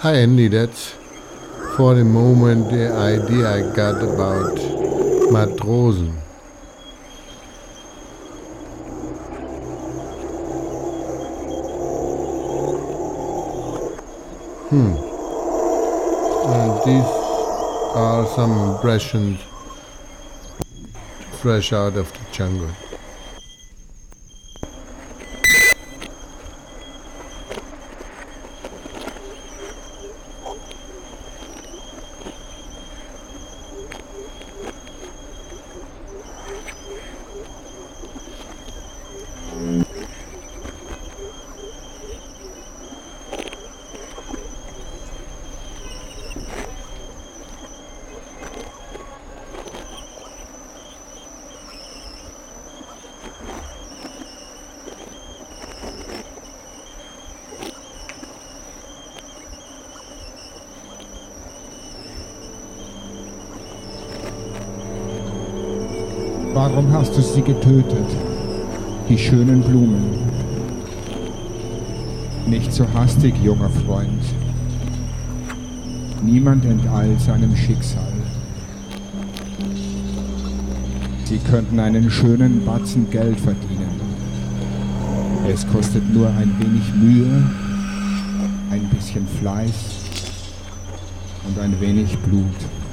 Hi Andy, that's for the moment the idea I got about Matrosen. And these are some impressions fresh out of the jungle. Warum hast du sie getötet, die schönen Blumen? Nicht so hastig, junger Freund. Niemand enteilt seinem Schicksal. Sie könnten einen schönen Batzen Geld verdienen. Es kostet nur ein wenig Mühe, ein bisschen Fleiß und ein wenig Blut.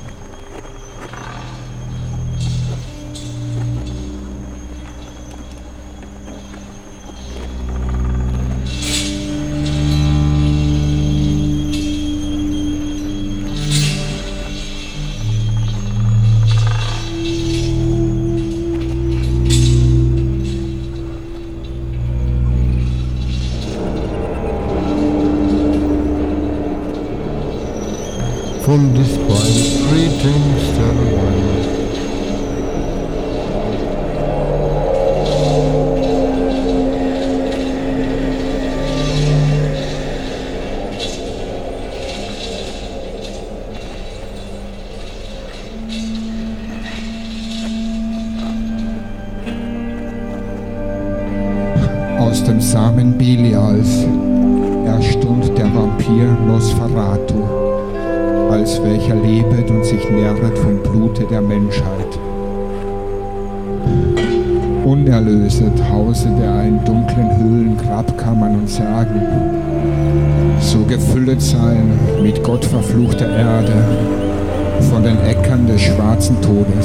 From this point, 3 things tell one. Aus dem Samen Belials erstund der Vampir Nosferatu, als welcher lebet und sich nähret vom Blute der Menschheit. Unerlöset hauset er in dunklen Höhlen, Grabkammern und Särgen. So gefüllet sein mit gottverfluchter Erde von den Äckern des schwarzen Todes.